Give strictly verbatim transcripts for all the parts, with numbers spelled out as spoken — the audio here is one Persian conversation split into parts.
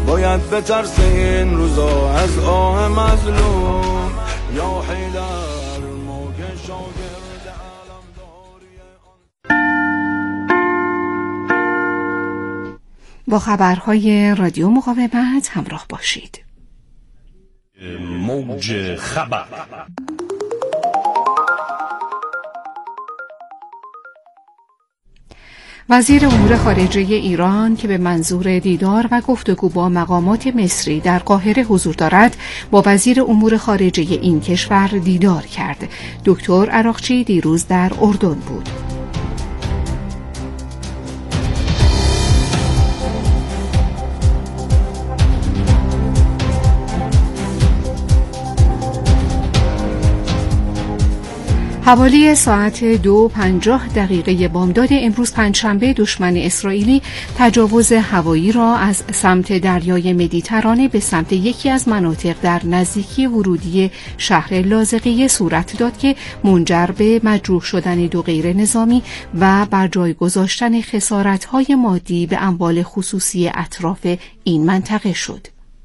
باید بترسه این روزا از آه مظلوم یا حیدر موقع شاگرد علمداری. با خبرهای رادیو مقاومت همراه باشید. موج خبر. وزیر امور خارجه ایران که به منظور دیدار و گفتگو با مقامات مصری در قاهره حضور دارد، با وزیر امور خارجه این کشور دیدار کرد. دکتر عراقچی دیروز در اردن بود. حوالی ساعت دو و پنجاه دقیقه بامداد امروز پنجشنبه دشمن اسرائیلی تجاوز هوایی را از سمت دریای مدیترانه به سمت یکی از مناطق در نزدیکی ورودی شهر لاذقیه صورت داد که منجر به مجروح شدن دو غیر نظامی و بر جای گذاشتن خسارت‌های مادی به اموال خصوصی اطراف این منطقه شد.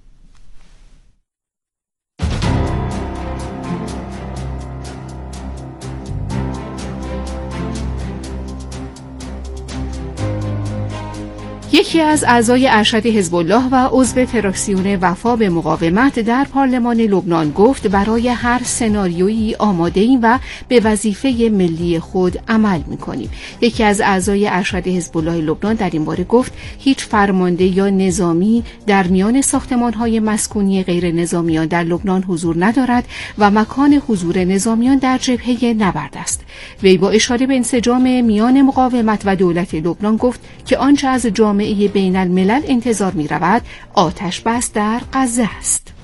یکی از اعضای ارشد حزب الله و عضو فراکسیون وفا به مقاومت در پارلمان لبنان گفت برای هر سناریویی آماده‌ایم و به وظیفه ملی خود عمل می‌کنیم. یکی از اعضای ارشد حزب الله لبنان در این باره گفت هیچ فرمانده یا نظامی در میان ساختمان‌های مسکونی غیر نظامیان در لبنان حضور ندارد و مکان حضور نظامیان در جبهه نبرد است. وی با اشاره به انسجام میان مقاومت و دولت لبنان گفت که آنچه از جامعه بین الملل انتظار می رود آتش بس در غزه است.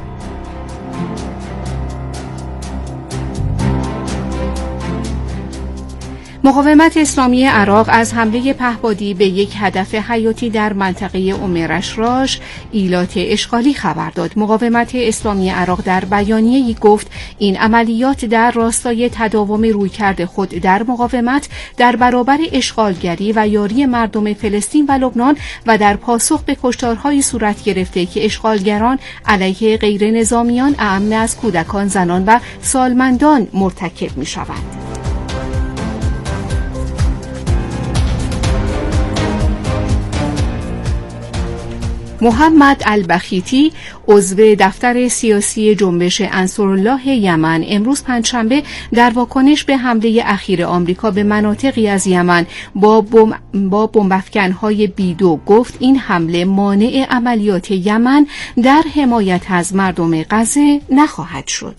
مقاومت اسلامی عراق از حمله پهپادی به یک هدف حیاتی در منطقه ام رشراش ایلات اشغالی خبر داد. مقاومت اسلامی عراق در بیانیه‌ای گفت این عملیات در راستای تداوم رویکرد خود در مقاومت در برابر اشغالگری و یاری مردم فلسطین و لبنان و در پاسخ به کشتارهای صورت گرفته که اشغالگران علیه غیر نظامیان اعم از کودکان، زنان و سالمندان مرتکب می‌شوند. محمد البخیتی عضو دفتر سیاسی جنبش انصارالله یمن امروز پنجشنبه در واکنش به حمله اخیر آمریکا به مناطقی از یمن با بمب با بمب‌افکن‌های بیدو گفت این حمله مانع عملیات یمن در حمایت از مردم غزه نخواهد شد.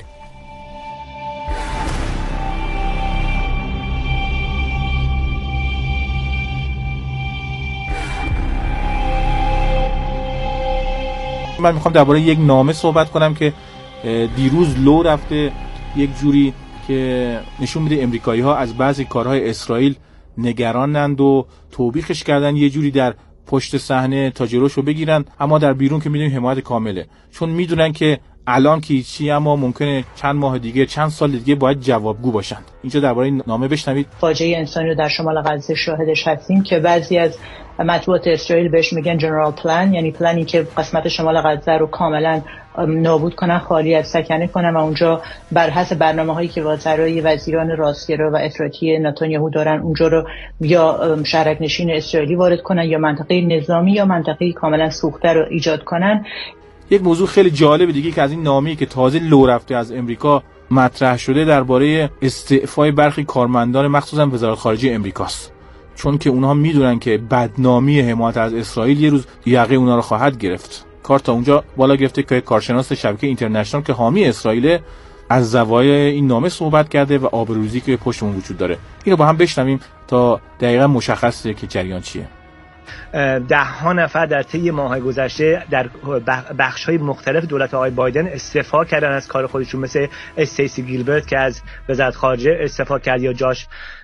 من میخوام درباره یک نامه صحبت کنم که دیروز لو رفته، یک جوری که نشون میده امریکایی ها از بعضی کارهای اسرائیل نگرانند و توبیخش کردن، یه جوری در پشت صحنه تا جلوشو بگیرن، اما در بیرون که میدونیم حمایت کامله، چون میدونن که الان که چی اما ممکنه چند ماه دیگه، چند سال دیگه باید جوابگو باشن. اینجا درباره این نامه بشنوید. فاجعه انسانی رو در شمال غزه شاهدش هستیم که بعضی از مطبوعات اسرائیل بهش میگن جنرال پلان، یعنی پلانی که قسمت شمال غزه رو کاملا نابود کنن، خالی از سکنه کنن و اونجا بر حسب برنامه‌هایی که وزرای وزیران راستگرا و افراطی نتانیاهو دارن اونجا رو یا شهرک نشین اسرائیلی وارد کنن یا منطقه نظامی یا منطقه کاملا سوخته رو ایجاد کنن. یک موضوع خیلی جالب دیگه که از این نامه‌ای که تازه لو رفته از امریکا مطرح شده درباره استعفای برخی کارمندان مخصوصا وزارت خارجه امریکاست، چون که اونها میدونن که بدنامی حمایت از اسرائیل یه روز یقه اونها رو خواهد گرفت. کار تا اونجا بالا گرفته که کارشناس شبکه اینترنشنال که حامی اسرائیل از زوایای این نامه صحبت کرده و آبروریزی که پشت اون وجود داره. اینو با هم بشنویم تا دقیقاً مشخصه که جریان چیه. ده ها نفر در طی ماه‌های گذشته در بخش‌های مختلف دولت آقای بایدن استعفا کردن از کار خودشون، مثل استیسی گیلبرت که از وزارت خارجه استعفا کرد یا جاش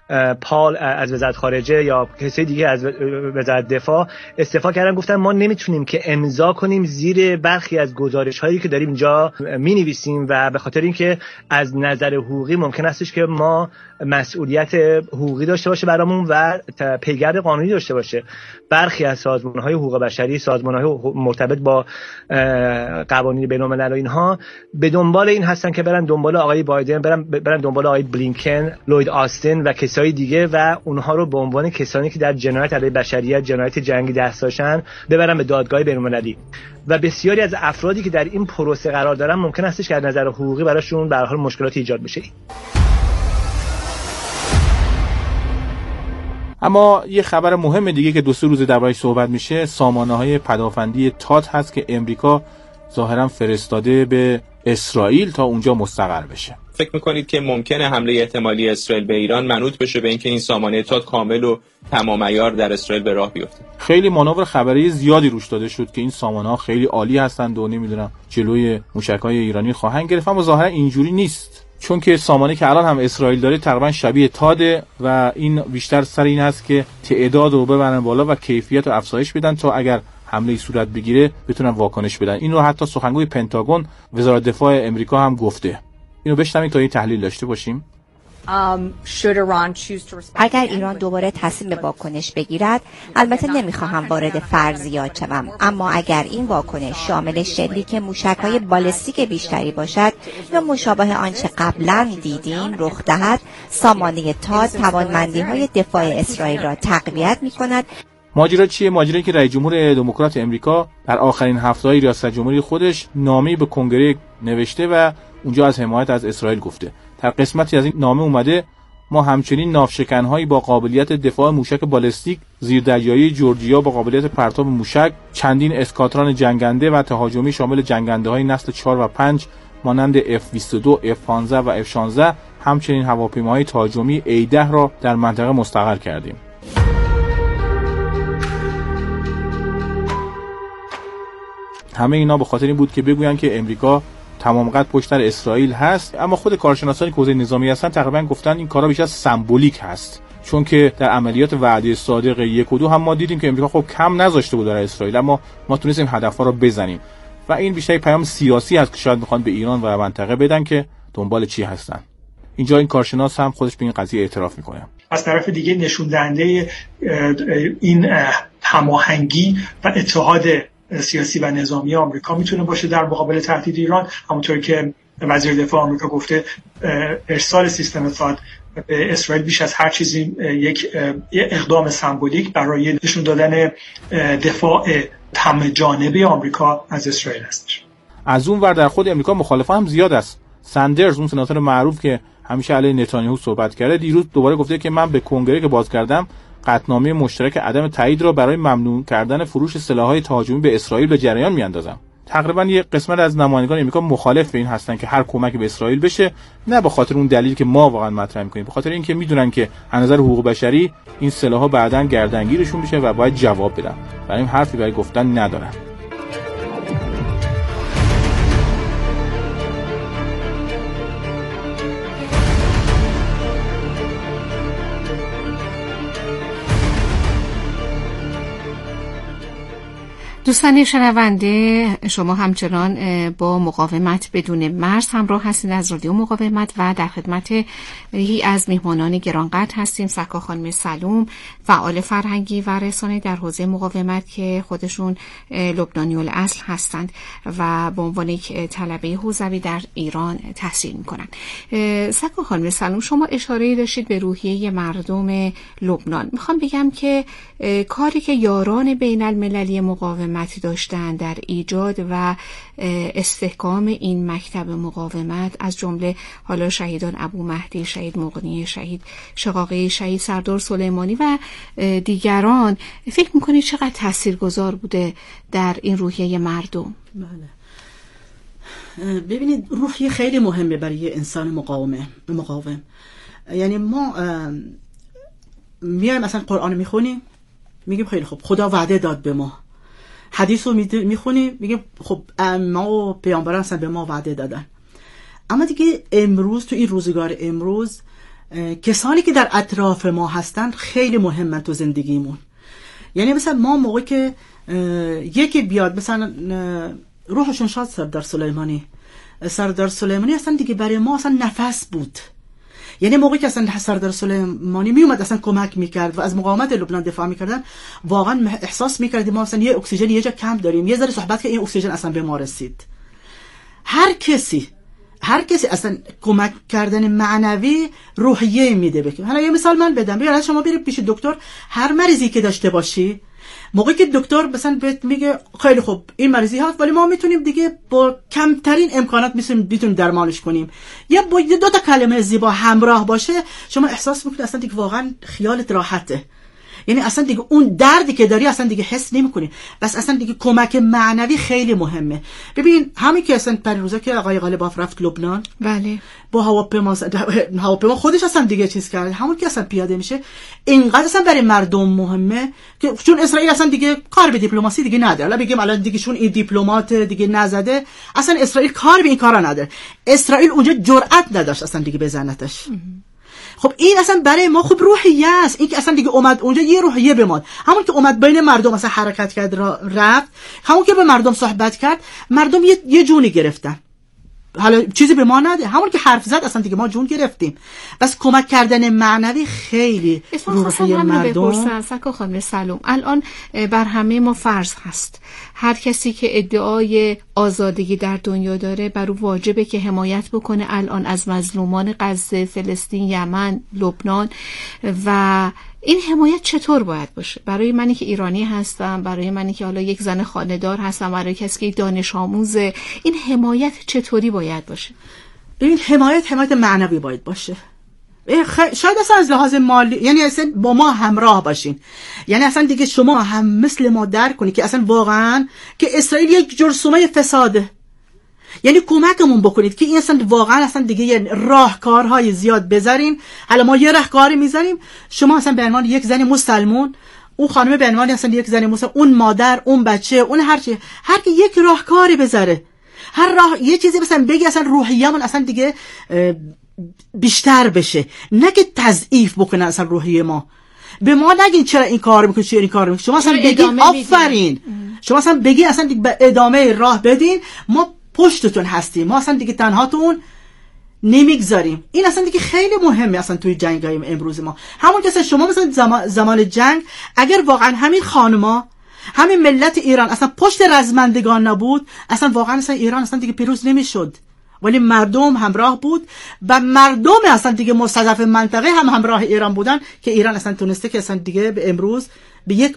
پال از وزارت خارجه یا کسی دیگه از وزارت دفاع استعفا کردن، گفتن ما نمیتونیم که امضا کنیم زیر برخی از گزارش‌هایی که داریم اینجا می‌نویسیم و به خاطر اینکه از نظر حقوقی ممکن استش که ما مسئولیت حقوقی داشته باشه برامون و پیگرد قانونی داشته باشه. برخی از سازمان‌های حقوق بشری، سازمان‌های مرتبط با قوانین بین‌الملل و اینها به دنبال این هستن که برن دنبال آقای بایدن، برن برن دنبال آقای بلینکن، لوید آستین و کسای دیگه و اونها رو به عنوان کسانی که در جنایت علیه بشریت، جنایت جنگی دست داشتن ببرن به دادگاه بین‌المللی. و بسیاری از افرادی که در این پروسه قرار دارن ممکن است که از نظر حقوقی براشون به هر حال مشکلاتی ایجاد بشه. اما یه خبر مهم دیگه که دو سه روز دربارش صحبت میشه سامانه‌های پدافندی تاد هست که امریکا ظاهرا فرستاده به اسرائیل تا اونجا مستقر بشه. فکر میکنید که ممکنه حمله احتمالی اسرائیل به ایران منوط بشه به اینکه این سامانه تاد کامل و تمام عیار در اسرائیل به راه بیفته؟ خیلی مانور خبری زیادی روش داده شد که این سامانه‌ها خیلی عالی هستند و نمیدونم جلوی موشک‌های ایرانی خواهند گرفت، اما ظاهرا اینجوری نیست، چون که سامانه که الان هم اسرائیل داره تقریبا شبیه تاده و این بیشتر سر این هست که تعداد رو ببرن بالا و کیفیت رو افزایش بدن تا اگر حمله صورت بگیره بتونن واکنش بدن. این رو حتی سخنگوی پنتاگون وزارت دفاع امریکا هم گفته. اینو بشنوید تا این تحلیل داشته باشیم. اگر ایران دوباره تصمیم به واکنش بگیرد، البته نمیخواهم وارد فرضیات شوم، اما اگر این واکنش شامل شلیک موشک‌های بالستیک بیشتری باشد یا مشابه آنچه قبلا دیدیم رخ دهد، سامانه تاد توانمندی‌های دفاع اسرائیل را تقویت می‌کند. ماجرا چیه؟ ماجرایی که رئیس جمهور دموکرات امریکا در آخرین هفته‌های ریاست جمهوری خودش نامه‌ای به کنگره نوشته و اونجا از حمایت از اسرائیل گفته. در قسمتی از این نامه اومده ما همچنین ناوشکن‌هایی با قابلیت دفاع موشک بالستیک، زیردریایی جورجیا با قابلیت پرتاب موشک، چندین اسکاتران جنگنده و تهاجمی شامل جنگنده‌های نسل چهار و پنج مانند اف بیست و دو، اف پانزده و اف شانزده، همچنین هواپیماهای تهاجمی ای ده را در منطقه مستقر کردیم. همه اینا به خاطر این بود که بگویند که امریکا تمام قد پشت سر اسرائیل هست، اما خود کارشناسانی که حوزه نظامی هستن تقریبا گفتن این کارا بیشتر سمبولیک هست، چون که در عملیات وعده صادق یک و دو هم ما دیدیم که امریکا خب کم نذاشته بود در اسرائیل، اما ما تونستیم هدف‌ها رو بزنیم و این بیشتر پیام سیاسی هست که شاید میخوان به ایران و منطقه بدن که دنبال چی هستن. اینجا این کارشناس هم خودش به این قضیه اعتراف میکنه. از طرف دیگه نشون دهنده این هماهنگی و اتحاد سیاسی و نظامی آمریکا میتونه باشه در مقابل تهدید ایران. همونطور که وزیر دفاع آمریکا گفته ارسال سیستم تاد به اسرائیل بیش از هر چیزی یک اقدام سمبولیک برای نشون دادن دفاع همه جانبه آمریکا از اسرائیل هستش. از اون ور در خود امریکا مخالفان هم زیاد است. ساندرز، اون سناتور معروف که همیشه علیه نتانیاهو صحبت کرده، دیروز دوباره گفته که من به کنگره که باز کردم قطعنامه مشترک عدم تایید را برای ممنوع کردن فروش سلاح‌های تهاجمی به اسرائیل به جریان میاندازم. تقریبا یک قسمت از نمایندگان امریکا مخالف به این هستن که هر کمکی به اسرائیل بشه، نه به خاطر اون دلیلی که ما واقعا مطرح می‌کنیم، به خاطر اینکه میدونن که از نظر حقوق بشری این سلاح‌ها بعداً گردنگیرشون میشه و باید جواب بدن. برای این حرفی برای گفتن ندارن. دوستان شنونده، شما همچنان با مقاومت بدون مرز همراه هستید از رادیو مقاومت و در خدمت یکی از میهمانان گرانقدر هستیم، سکا خانم سلوم، فعال فرهنگی و رسانه‌ای در حوزه مقاومت که خودشون لبنانی الاصل هستند و به عنوان یک طلبه حوزوی در ایران تحصیل میکنن. سکا خانم سلوم، شما اشاره داشتید به روحیه مردم لبنان. میخوام بگم که کاری که یاران بین المللی مقاومت داشتن در ایجاد و استحکام این مکتب مقاومت، از جمله حالا شهیدان ابو مهدی، شهید مغنی، شهید شقاقی، شهید سردار سلیمانی و دیگران، فکر میکنید چقدر تاثیرگذار بوده در این روحیه مردم؟ بله، ببینید روحیه خیلی مهمه برای انسان مقاومه مقاوم. یعنی ما میایم مثلا قرآن میخونیم، میگیم خیلی خب خدا وعده داد به ما، حدیث رو میخونیم میگیم خب ما و پیامبران اصلا به ما وعده دادن. اما دیگه امروز تو این روزگار امروز کسانی که در اطراف ما هستن خیلی مهمن تو زندگیمون. یعنی مثلا ما موقعی که یکی بیاد، مثلا روحشون شاد سردار سلیمانی سردار سلیمانی اصلا دیگه برای ما اصلا نفس بود. یعنی موقعی که اصلا سردار سلیمانی می اومد اصلا کمک میکرد و از مقاومت لبنان دفاع میکردن، واقعا احساس میکردیم ما اصلا یه اکسیژن یه جا کم داریم. یه ذره صحبت که این اکسیژن اصلا به ما رسید. هر کسی هر کسی اصلا کمک کردن معنوی روحیه میده بکنه. حالا یه مثال من بدم. ببین شما برید پیش دکتر، هر مریضی که داشته باشی، موقعی که دکتر مثلا بهت میگه خیلی خوب این مریضی هست ولی ما میتونیم دیگه با کمترین امکانات میتونیم میتونیم درمانش کنیم، یا با دو تا کلمه زیبا همراه باشه، شما احساس میکنید اصلا دیگه واقعا خیالت راحته. یعنی اصلا دیگه اون دردی که داری اصلا دیگه حس نمی‌کنی. بس اصلا دیگه کمک معنوی خیلی مهمه. ببین همین که اصلا پریروزا که آقای غالباف رفت لبنان، بله، با هواپیما هواپیما خودش اصلا دیگه چیز کرد، همون که اصلا پیاده میشه، اینقدر اصلا برای مردم مهمه که چون اسرائیل اصلا دیگه کار به دیپلماسی دیگه نداره. حالا بگیم الان دیگه چون این دیپلمات دیگه نزده، اصلا اسرائیل کار به این کارا نداره. اسرائیل اونجا جرئت نداشت اصلا دیگه بزنتش. خب این اصلا برای ما خوب روحیه است. این که اصلا دیگه اومد اونجا یه روحیه بماد، همون که اومد بین مردم اصلا حرکت کرد رفت، همون که به مردم صحبت کرد، مردم یه, یه جونی گرفتن. حالا چیزی به ما نده، همون که حرف زد اصلا دیگه ما جون گرفتیم. بس کمک کردن معنوی خیلی روحیه مردم. سکو خانم سلام، الان بر همه ما فرض هست هر کسی که ادعای آزادگی در دنیا داره بر او واجبه که حمایت بکنه الان از مظلومان غزه، فلسطین، یمن، لبنان. و این حمایت چطور باید باشه؟ برای منی که ایرانی هستم، برای منی که حالا یک زن خانه‌دار هستم، برای کسی که دانش آموزه، این حمایت چطوری باید باشه؟ ببین حمایت حمایت معنوی باید باشه. شاید اصلا از لحاظ مالی، یعنی اصلا با ما همراه باشین، یعنی اصلا دیگه شما هم مثل ما درک کنید که اصلا واقعا که اسرائیل یک جرثومه فساده، یعنی کمکمون بکنید که این اصلا واقعا اصلا دیگه یه راهکارهای زیاد بذارین. حالا ما یه راهکاری میذاریم، شما اصلا به عنوان یک زن مسلمون، اون خانم به عنوان اصلا یک زن مسلمان، اون مادر، اون بچه، اون هر چی، هر کی یک راهکاری بذاره، هر راه یه چیزی مثلا بگی، اصلا روحیه‌مون اصلا دیگه بیشتر بشه، نه که تضعیف بکنه اصلا روحیه ما. به ما نگین چرا این کار میکنی، چرا این کار میکنی، شما اصلا بگین آفرین، شما اصلا بگین اصلا دیگه به ادامه راه بدین، ما پشتتون هستیم، ما اصلا دیگه تنهاتون نمیگذاریم. این اصلا دیگه خیلی مهمه اصلا توی جنگ‌های امروز ما. همون که شما مثلا زمان, زمان جنگ اگر واقعا همین خانما، همین ملت ایران اصلا پشت رزمندگان نبود، اصلا واقعا اصلا ایران اصلا دیگه پیروز نمیشد. ولی مردم همراه بود و مردم اصلا دیگه مستضعف منطقه هم همراه ایران بودن که ایران اصلا تونسته که اصلا دیگه به امروز به یک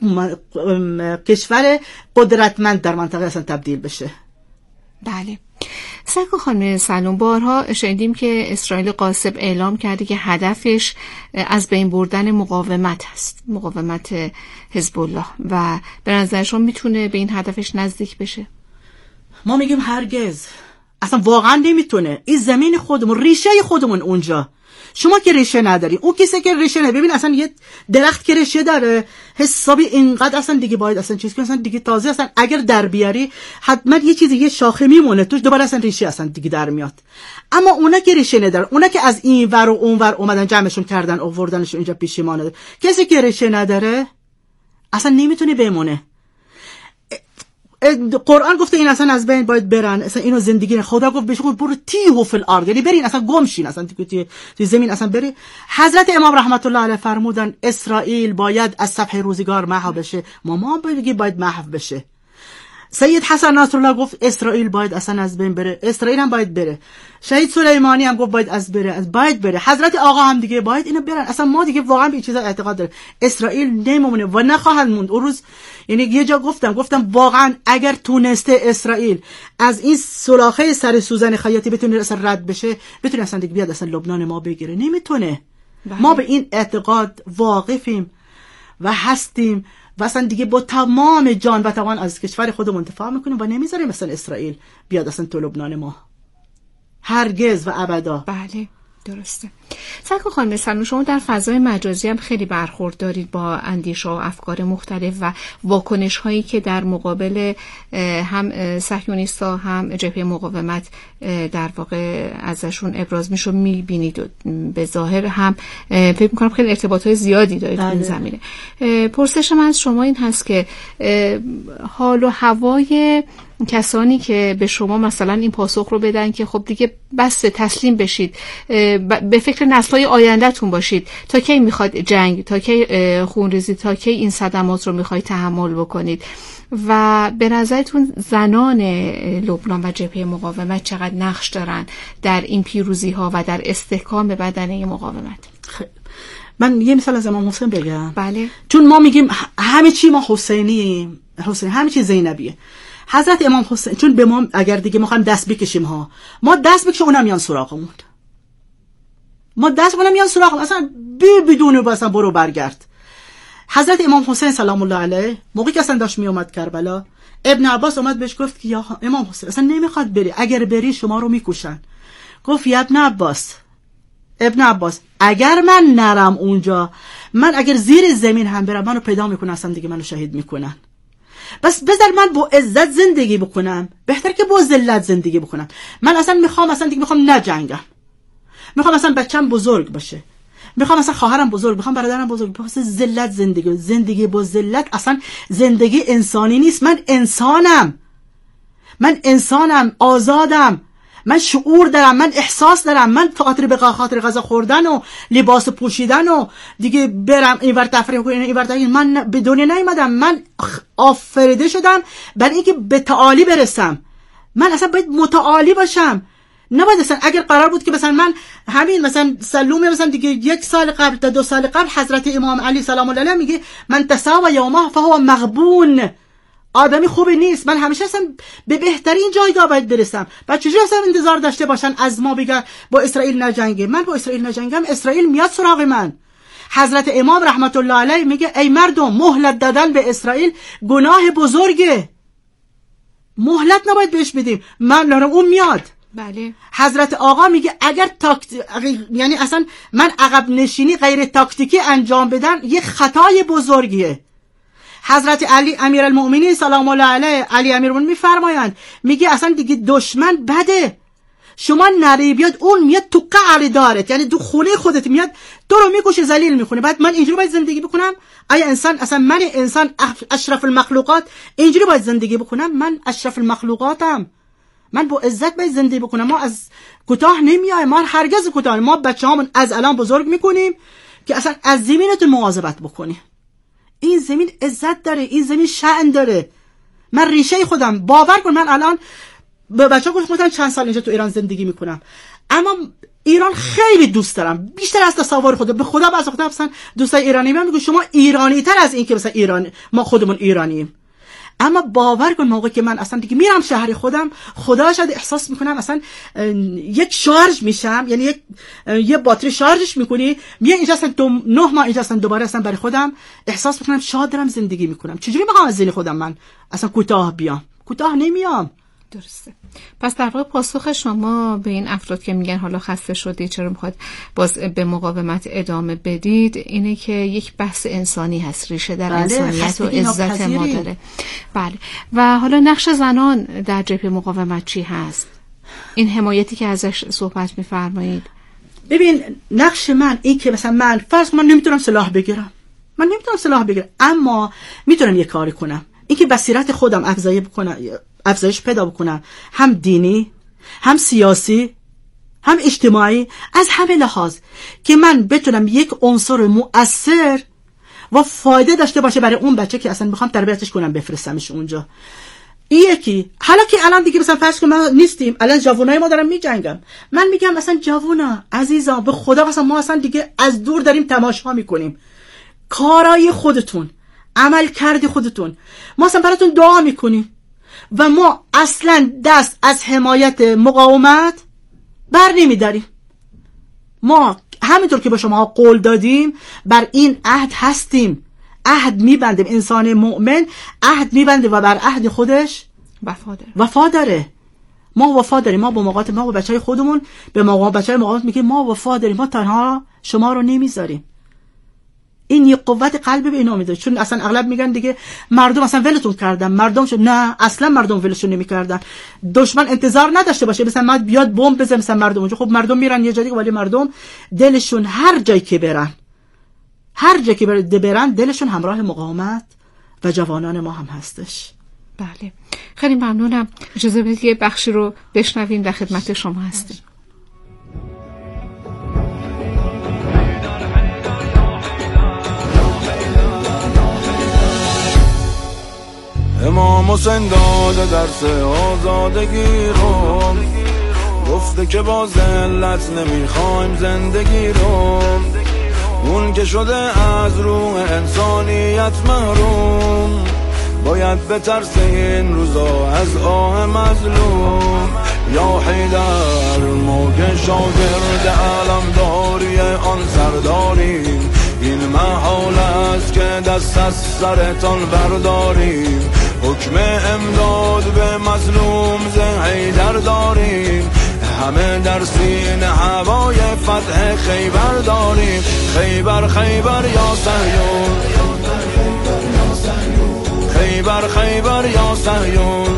کشور قدرتمند در منطقه اصلا تبدیل بشه. بله. سکو خانم سلام، بارها شنیدیم که اسرائیل غاصب اعلام کرده که هدفش از بین بردن مقاومت هست، مقاومت حزب الله، و به نظر شما میتونه به این هدفش نزدیک بشه؟ ما میگیم هرگز، اصلا واقعا نمیتونه. این زمین خودمون، ریشه خودمون اونجا. شما که ریشه نداری، اون کسی که ریشه نداره، ببین اصلا یه درخت که ریشه داره حسابی اینقدر اصلا دیگه باید اصلا چیز کنه، اصلا دیگه تازه اصلا اگر در بیاری حتما یه چیزی، یه شاخه میمونه توش، دوباره اصلا ریشه اصلا دیگه در میاد. اما اونا که ریشه نداره، اونا که از این ور و اون ور اومدن جمعشون کردن آوردنشون اینجا پیشیمانه داره، کسی که ریشه نداره اصلا نمیتونه بمونه. قرآن گفته این اصلا از بین باید برن، اصلا اینو زندگی نه. خدا گفت بهش برو تیهو فی الارض، یعنی برین اصلا گم شین، اصلا توی زمین اصلا بری. حضرت امام رحمت الله علیه فرمودن اسرائیل باید از صفحه روزگار محو بشه، ما ما بگی باید محو بشه. سید حسن نصرالله گفت اسرائیل باید اصلا از بین بره، اسرائیل هم باید بره. شهید سلیمانی هم گفت باید از بره، از باید بره. حضرت آقا هم دیگه باید اینو برن. اصلا ما دیگه واقعا به این چیزا اعتقاد داریم. اسرائیل نمیمونه و نخواهد موند. اون روز یعنی یه جا گفتم گفتم واقعا اگر تونسته اسرائیل از این سلاخه سر سوزن خیاطی بتونه اصلا رد بشه، بتونه اصلا دیگه بیاد اصلا لبنان ما بگیره، نمیتونه. بله. ما به این اعتقاد واقفیم و هستیم و اصلا دیگه با تمام جان و توان از کشور خودمون دفاع میکنیم و نمیذاریم مثلا اسرائیل بیاد اصلا تو لبنان ما، هرگز و ابدا. بله. درسته. سرکار خانم سلمون، شما در فضای مجازی هم خیلی برخورد دارید با اندیشه و افکار مختلف و واکنش هایی که در مقابل هم صهیونیست‌ها هم جبهه مقاومت در واقع ازشون ابراز میشه میبینید و به ظاهر هم فکر میکنم خیلی ارتباط های زیادی دارید در این زمینه. پرسش من از شما این هست که حال و هوای کسانی که به شما مثلا این پاسخ رو بدن که خب دیگه بس تسلیم بشید، به فکر نسل‌های آینده‌تون باشید، تا کی میخواد جنگ، تا کی خونریزی، تا کی این صدمات رو میخواید تحمل بکنید و به نظرتون زنان لبنان و جبهه مقاومت چقدر نقش دارن در این پیروزی ها و در استحکام بدنه مقاومت؟ من یه مثال از امام حسین بگم. بله. چون ما میگیم همه چی ما حسینی، حسین همه چی زینبیه. حضرت امام حسین چون به ما اگر دیگه ما خواهیم دست بکشیم ها، ما دست بکشیم اونم میان سراغمون، ما دست اونم میان سراغمون، اصلا بی بدون اصلا برو برگرد. حضرت امام حسین سلام الله علیه موقعی که اصلا داشت می اومد کربلا، ابن عباس اومد بهش گفت که یا امام حسین اصلا نمیخواد بری، اگر بری شما رو میکشن. گفت یا ابن عباس ابن عباس اگر من نرم اونجا، من اگر زیر زمین هم برم منو پیدا میکنن، اصلا دیگه منو شهید میکنن. بس بذار من با عزت زندگی بکنم، بهتر که با ذلت زندگی بکنم. من اصلا میخوام اصلا دیگه میخوام نجنگم، میخوام اصلا بچم بزرگ باشه، میخوام اصلا خواهرم بزرگ، میخوام برادرم بزرگ، بس ذلت زندگی. زندگی با ذلت اصلا زندگی انسانی نیست. من انسانم، من انسانم، آزادم، من شعور دارم، من احساس دارم، من خاطر به خاطر غذا خوردن و لباس پوشیدن و دیگه برم اینور تفریح کنم اینور تفریح، من به دنیا نیومدم، من آفریده شدم برای اینکه به تعالی برسم. من اصلا باید متعالی باشم، نباید اصلا اگر قرار بود که مثلا من همین مثلا سلومه مثلا دیگه یک سال قبل تا دو سال قبل حضرت امام علی سلام الله علیه میگه من تساوى یومه فهو مغبون، آدمی خوبی نیست. من همیشه اصلا به بهترین جایگاه باید برسم. بعد چجوری اصلا انتظار داشته باشن از ما بگن با اسرائیل نجنگه؟ من با اسرائیل نجنگم، اسرائیل میاد سراغ من. حضرت امام رحمت الله علیه میگه ای مردم مهلت دادن به اسرائیل گناه بزرگه، مهلت نباید بهش بدیم. من نرم اون میاد. بله. حضرت آقا میگه اگر تاکت... یعنی اصلا من عقب نشینی غیر تاکتیکی انجام بدن یه خطای بزرگیه. حضرت علی امیرالمؤمنین سلام الله علیه، علی امیرالمؤمنین میفرمایند میگه اصلا دیگه دشمن بده، شما نری بیاد اون میاد تو قعر دارت، یعنی تو خونه خودت میاد تو رو میکشه ذلیل میکنه. بعد من اینجوری باید زندگی بکنم؟ آیا انسان اصلا من انسان اشرف المخلوقات اینجوری باید زندگی بکنم؟ من اشرف المخلوقاتم، من با عزت باید زندگی بکنم. ما از کوتاه نمیایم، ما هرگز کوتاه، ما بچه‌هامون از الان بزرگ میکنیم که اصلا از زمینتون مواظبت بکنیم. این زمین عزت داره، این زمین شأن داره. من ریشه خودم باور کن، من الان به بچه‌ها گفتم چند سال اینجا تو ایران زندگی میکنم، اما ایران خیلی دوست دارم، بیشتر از تصور خودم. به خدا بعضی وقتا مثلا دوستای ایرانی من میگن شما ایرانی تر از این که مثلا ایران ما خودمون ایرانیم. اما باور کن موقعی که من اصلا دیگه میرم شهر خودم، خدا شاید احساس میکنم اصلا یک شارژ میشم، یعنی یک یه باتری شارژش میکنی، میام اینجا اصلا دو نه ماه اینجا اصلا دوباره اصلا برای خودم احساس میکنم شاد دارم زندگی میکنم. چجوری میخوام از ذهن خودم من اصلا کوتاه بیام؟ کوتاه نمیام. درسته. پس در واقع پاسخ شما به این افراد که میگن حالا خسته شدید چرا میخواد باز به مقاومت ادامه بدید، اینه که یک بحث انسانی هست، ریشه در بله، انسانیت و عزت ما داره. بله. و حالا نقش زنان در جبهه مقاومت چی هست؟ این حمایتی که ازش صحبت میفرمایید. ببین نقش من این که مثلا من فرض من نمیتونم سلاح بگیرم، من نمیتونم سلاح بگیرم، اما میتونم یه کاری کنم، این که بصیرت خودم افزایش بکنم، افزایش پیدا بکنم، هم دینی، هم سیاسی، هم اجتماعی، از همه لحاظ، که من بتونم یک عنصر مؤثر و فایده داشته باشه برای اون بچه که اصلا میخوام تربیتش کنم بفرستمش اونجا. این یکی. حالا که الان دیگه مثلا فرض کن ما نیستیم، الان جوانای ما دارن میجنگن، من میگم مثلا جوانا عزیزان به خدا مثلا ما اصلا دیگه از دور داریم تماشا میکنیم، کارای خودتون، عمل کردی خودتون، ما اصلا براتون دعا میکنیم و ما اصلا دست از حمایت مقاومت بر نمیداریم. ما همینطور که به شما قول دادیم بر این عهد هستیم، عهد میبندیم. انسان مؤمن عهد میبنده و بر عهد خودش وفا داره. وفا داره. ما وفا داریم، ما با مقاومت، ما با بچهای خودمون به مقاومت بچهای مقاومت میگیم ما وفا داریم، ما تنها شما رو نمیذاریم. این یه قوت قلب به اینا میده، چون اصلا اغلب میگن دیگه مردم اصلا ولتون کردن، مردم شد. نه، اصلا مردم ولشون نمیکردن. دشمن انتظار نداشته باشه مثلا ما بیاد بمب بزنه مثلا مردم اونجا. خب مردم میرن یه جایی، ولی مردم دلشون هر جایی که برن، هر جایی که برن دلشون همراه مقاومت و جوانان ما هم هستش. بله، خیلی ممنونم. اجازه بدید یه بخشی رو بشنویم، در خدمت شما هستیم. امام حسین داده درس آزادگی رو، گفته که با ذلت نمیخوایم زندگی رو. اون که شده از روح انسانیت محروم، باید بترسه این روزا از آه مظلوم. یا حیدر ما که شاگرد علمداری آن سرداریم، این محال است که دست از سرتان برداریم. حکم امداد به مظلوم ز حیدر داریم، همه در سینه هوای فتح خیبر داریم. خیبر خیبر یا صهیون، خیبر خیبر یا صهیون.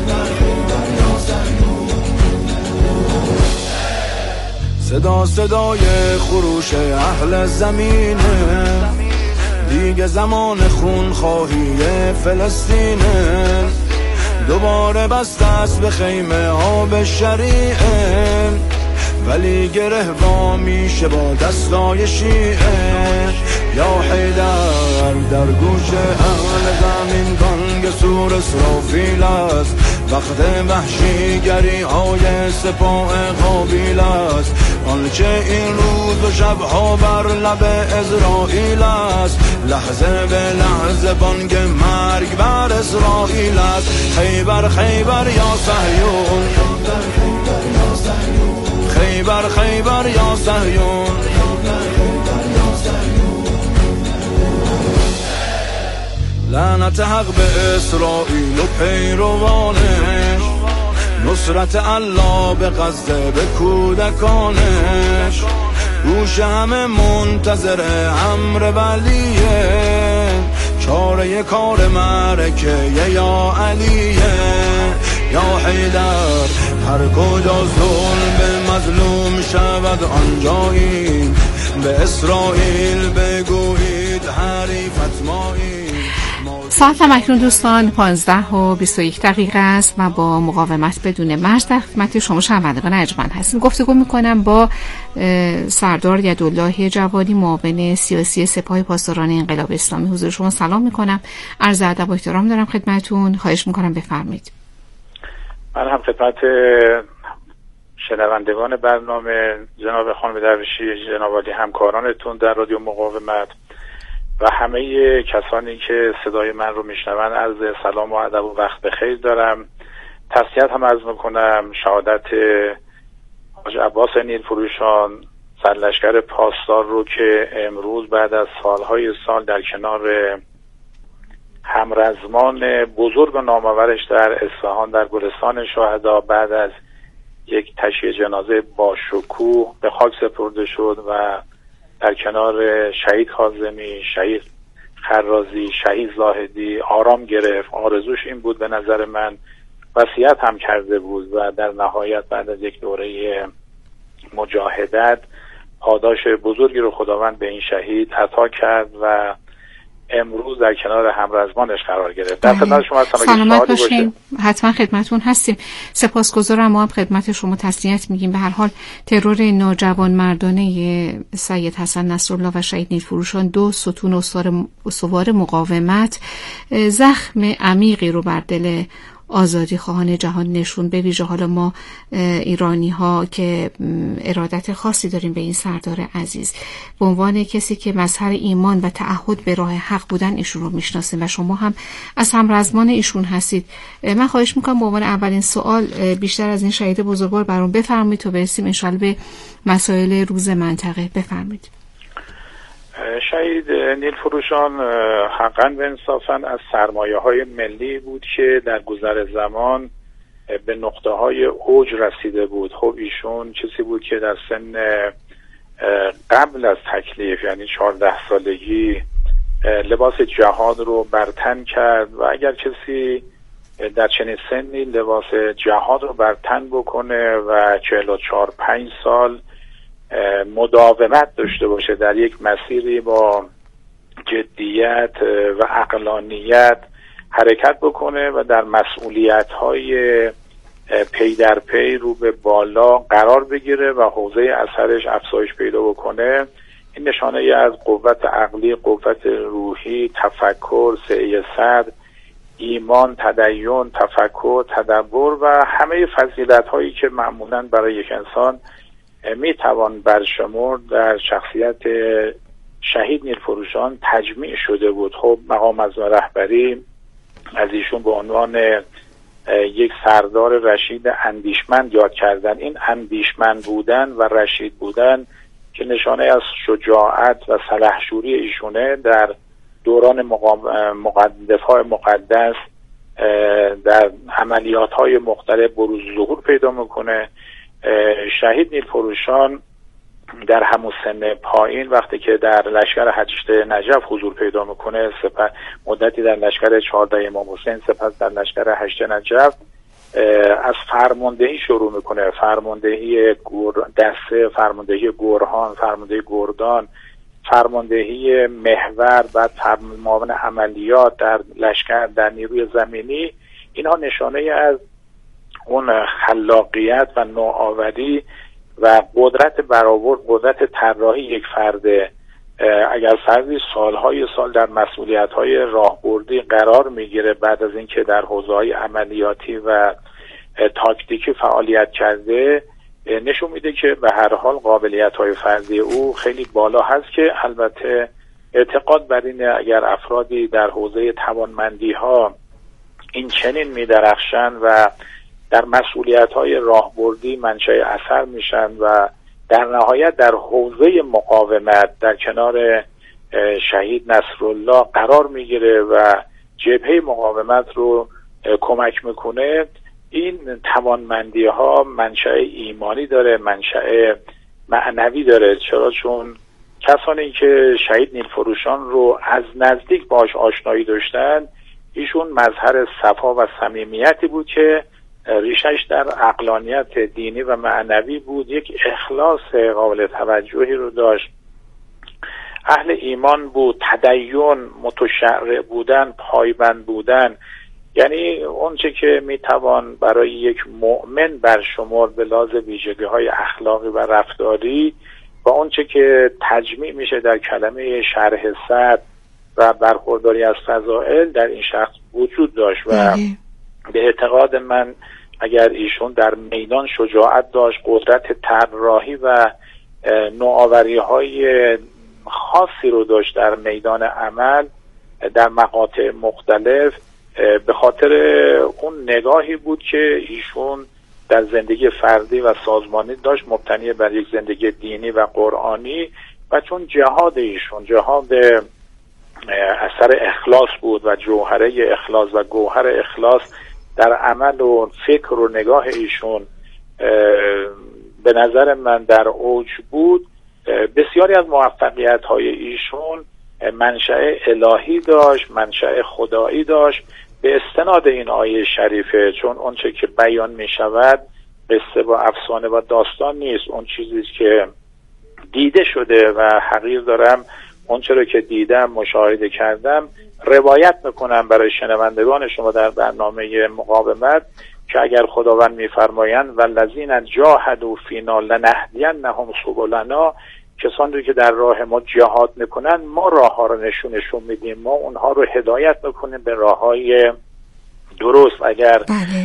صدا صدای خروش اهل زمینه، دیگه زمان خون خواهی فلسطینه. دوباره بست است به خیمه آب شریعه، ولی گره وا میشه با دستای شیعه. یا حیدر در گوش اهل زمین گنگ سور اسرافیل است، وقت وحشیگری های سپاه قابیل است. آنچه این روز و شبها بر لب اسرائیل است، لحظه به لحظه بانگ مرگ بر اسرائیل است. خیبر خیبر یا صهیون، خیبر خیبر یا صهیون. لعنت حق به اسرائیل و پیروانش، نصرت الله به غزه به کودکانش. گوش همه منتظر امر ولیه، چاره کار معرکه یا علیه. یا حیدر هر کجا ظلم به مظلوم شود آنجایی، به اسرائیل بگویید حریفت مایی. ساعت همکنون دوستان پانزده و بیست و یک دقیقه است و با مقاومت بدون مرز در خدمت شما شنوندگان ارجمند هستیم. گفتگو میکنم با سردار یدالله جوادی، معاون سیاسی سپاه پاسداران انقلاب اسلامی. حضور شما سلام میکنم، عرض ادب و احترام دارم خدمتتون. خواهش میکنم بفرمایید. من هم خدمت شنوندگان برنامه جناب خانم درویشی، جناب عالی همکارانتون در رادیو مقاومت و همه کسانی که صدای من رو میشنون عرض سلام و ادب و وقت بخیر دارم. تسلیت هم عرض میکنم شهادت حاج عباس نیلفروشان سرلشکر پاسدار رو که امروز بعد از سالهای سال در کنار همرزمان بزرگ و نامآورش در اصفهان در گلستان شهدا بعد از یک تشییع جنازه با شکوه به خاک سپرده شد و در کنار شهید کاظمی، شهید خرازی، شهید زاهدی آرام گرفت. آرزوش این بود به نظر من، وصیت هم کرده بود و در نهایت بعد از یک دوره مجاهدت پاداش بزرگی رو خداوند به این شهید عطا کرد و امروز در کنار همرزمانش قرار گرفت. در خدمت شما هستم. سلامت باشین. حتما خدمتتون هستیم. سپاسگزارم. ما هم خدمت شما تسلیت میگیم. به هر حال ترور ناجوان مردانه سید حسن نصرالله و شهید نیلفروشان، دو ستون استوار مقاومت، زخم عمیقی رو بر دل آزادی خواهان جهان نشون. به ویژه حالا ما ایرانی ها که ارادت خاصی داریم به این سردار عزیز، به عنوان کسی که مظهر ایمان و تعهد به راه حق بودن ایشون رو میشناسیم و شما هم از همرزمان ایشون هستید. من خواهش میکنم به عنوان اولین سوال بیشتر از این شهید بزرگوار برام بفرمایید تا برسیم انشالله به مسائل روز منطقه. بفرمایید. شهید نیلفروشان حقا و انصافا از سرمایه های ملی بود که در گذر زمان به نقطه های اوج رسیده بود. خب ایشون کسی بود که در سن قبل از تکلیف یعنی چهارده سالگی لباس جهاد رو برتن کرد و اگر کسی در چنین سنی لباس جهاد رو برتن بکنه و چهل و چهار پنج سال مداومت داشته باشه در یک مسیری با جدیت و عقلانیت حرکت بکنه و در مسئولیت‌های پی در پی رو به بالا قرار بگیره و حوزه اثرش افزایش پیدا بکنه، این نشانه ای از قوت عقلی، قوت روحی، تفکر، سعی صدر، ایمان، تدین، تفکر، تدبر و همه فضیلت‌هایی که معمولاً برای یک انسان میتوان برشمرد در شخصیت شهید نیلفروشان تجمیع شده بود. خب مقام از رهبری از ایشون به عنوان یک سردار رشید اندیشمند یاد کردن. این اندیشمند بودن و رشید بودن که نشانه از شجاعت و سلحشوری ایشونه در دوران مقام دفاع مقدس در عملیات های مختلف بروز ظهور پیدا میکنه. شهید نیلفروشان در همون سن پایین وقتی که در لشکر هشت نجف حضور پیدا میکنه، سپس مدتی در لشکر چهارده امام حسین، سپس در لشکر هشت نجف از فرماندهی شروع میکنه، فرماندهی دسته، فرماندهی گورهان، فرماندهی گردان، فرماندهی محور، بعد معاون عملیات در لشکر در نیروی زمینی. اینها نشانه از اون خلاقیت و نوآوری و قدرت برآورد، قدرت طراحی یک فرد. اگر فردی سالهای سال در مسئولیت‌های راهبردی قرار میگیره بعد از اینکه در حوزه‌های عملیاتی و تاکتیکی فعالیت کرده، نشون میده که به هر حال قابلیت‌های فردی او خیلی بالا هست که البته اعتقاد بر اینه اگر افرادی در حوزه توانمندی‌ها این چنین می‌درخشن و در مسئولیت‌های راهبردی منشأ اثر میشن و در نهایت در حوزه مقاومت در کنار شهید نصرالله قرار میگیره و جبهه مقاومت رو کمک میکنه، این توانمندی ها منشأ ایمانی داره، منشأ معنوی داره. چرا؟ چون کسانی که شهید نیلفروشان رو از نزدیک باش آشنایی داشتن، ایشون مظهر صفا و صمیمیتی بود که ریشش در عقلانیت دینی و معنوی بود، یک اخلاص قابل توجهی رو داشت، اهل ایمان بود، تدین، متشرع بودن، پایبند بودن. یعنی اونچه که میتوان برای یک مؤمن برشمرد به لحاظ ویژگی‌های اخلاقی و رفتاری و اونچه که تجمیع میشه در کلمه شرح صدر و برخورداری از فضائل در این شخص وجود داشت و به اعتقاد من اگر ایشون در میدان شجاعت داشت، قدرت طراحی و نوآوری‌های خاصی رو داشت در میدان عمل در مقاطع مختلف، به خاطر اون نگاهی بود که ایشون در زندگی فردی و سازمانی داشت مبتنی بر یک زندگی دینی و قرآنی و چون جهاد ایشون جهاد اثر اخلاص بود و جوهره اخلاص و گوهر اخلاص در عمل و فکر و نگاه ایشون به نظر من در اوج بود، بسیاری از موفقیت های ایشون منشأ الهی داشت، منشأ خدایی داشت به استناد این آیه شریفه. چون اون چه که بیان می شود قصه و افسانه و داستان نیست، اون چیزی که دیده شده و حقیر دارم اون چرا که دیدم مشاهده کردم روایت میکنم برای شنوندگان شما در برنامه مقاومت که اگر خداوند میفرمایند والذین جاهدوا فینا لنهدینهم سبلنا، کسانی رو که در راه ما جهاد میکنن ما راه ها رو نشونشون میدیم، ما اونها رو هدایت میکنیم به راه های درست. اگر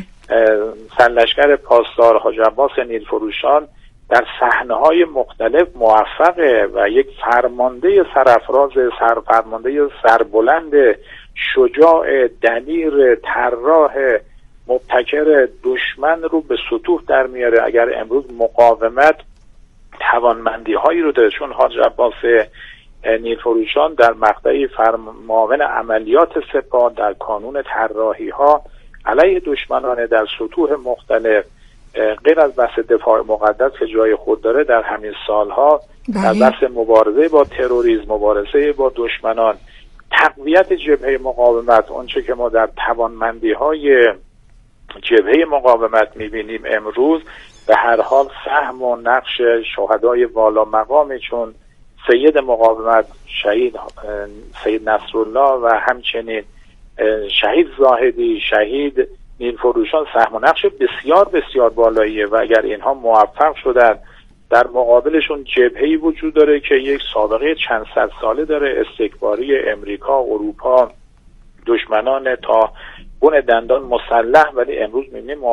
سرلشکر پاسدار حاج عباس نیلفروشان در صحنه‌های مختلف موفقه و یک فرمانده سرافراز، سرفرمانده سربلند، شجاع، دلیر، طراح، مبتکر دشمن رو به سطوح در میاره. اگر امروز مقاومت توانمندی هایی رو داره، چون حاج عباس نیلفروشان در مقطع معاون عملیات سپاه در کانون طراحی ها علیه دشمنان در سطوح مختلف، غیر از بحث دفاع مقدس که جای خود داره، در همین سالها در بحث مبارزه با تروریسم، مبارزه با دشمنان، تقویت جبهه مقاومت، اونچه که ما در توانمندی های جبهه مقاومت میبینیم امروز، به هر حال سهم و نقش شهدای والا مقامی چون سید مقاومت شهید سید نصرالله و همچنین شهید زاهدی، شهید نیلفروشان سهم و نقش بسیار بسیار بالاییه و اگر اینها موفق شدن در مقابلشون جبهه‌ای وجود داره که یک سابقه چند صد ساله داره، استکباری امریکا، اروپا، دشمنان تا بن دندان مسلح، ولی امروز می‌بینیم